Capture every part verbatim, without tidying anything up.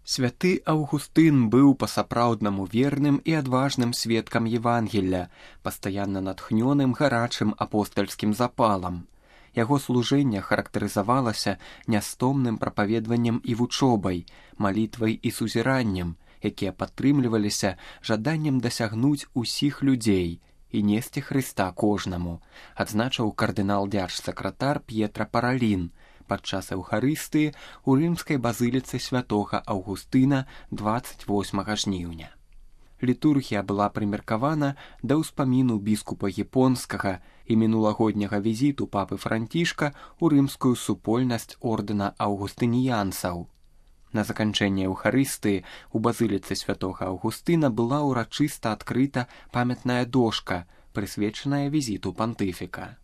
Святы Аўгустын быў па-сапраўднаму верным і адважным сведкам Евангелля, пастаянна натхнёным гарачым апостальскім запалам. Яго служэнне характарызавалася нястомным прапаведваннем і вучобай, малітвай і сузіраннем, якія падтрымліваліся жаданнем дасягнуць усіх людзей і несці Хрыста кожнаму, адзначыў кардынал-дзяржсакратар П'етра Паралін падчас Эўхарыстыі ў рымскай базыліцы святога Аўгустына дваццаць восьмага жніўня. Літургія была прымеркавана да ўспаміну біскупа Гіпонскага і мінулагодняга візіту папы Францішка ў рымскую супольнасць ордэна аўгустыніянцаў. На заканчэнне Эўхарыстыі ў базыліцы святога Аўгустына была ўрачыста адкрыта памятная дошка, прысвечаная візіту пантыфіка.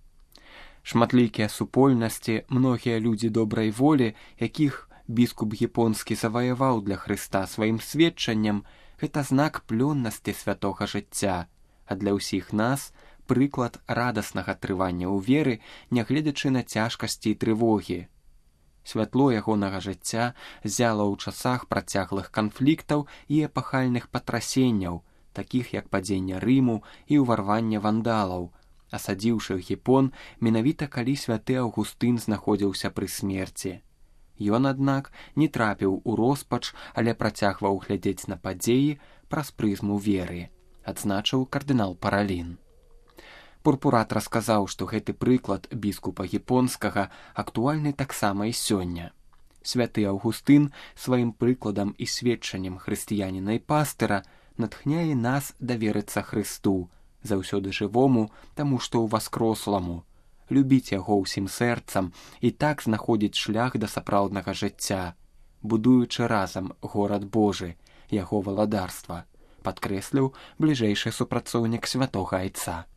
Шматлікія супольнасці, многія людзі добрай волі, якіх біскуп Гіпонскі заваяваў для Хрыста сваім сведчаннем, гэта знак плённасці святога жыцця, а для ўсіх нас прыклад радаснага трывання ў веры, нягледзячы на цяжкасці і трывогі. Святло ягонага жыцця ззяла ў часах працяглых канфліктаў і эпахальных патрасенняў, такіх як падзенне Рыму і ўварванне вандалаў, асадзіўшы Гіпон менавіта калі святы Аўгустын знаходзіўся пры смерці. Ён, аднак, не трапіў у роспач, але працягваў глядзець на падзеі праз прызму веры, адзначыў кардынал Паралін. Пурпурат расказаў, што гэты прыклад біскупа Гіпонскага актуальны таксама і сёння. Святы Аўгустын сваім прыкладам і сведчаннем хрысціяніна і пастыра натхняе нас даверыцца Хрысту, заўсёды жывому, таму што ўваскросламу, любіць яго ўсім сэрцам і так знаходзіць шлях да сапраўднага жыцця, будуючы разам горад Божы, яго валадарства, падкрэсліў бліжэйшы супрацоўнік святога айца.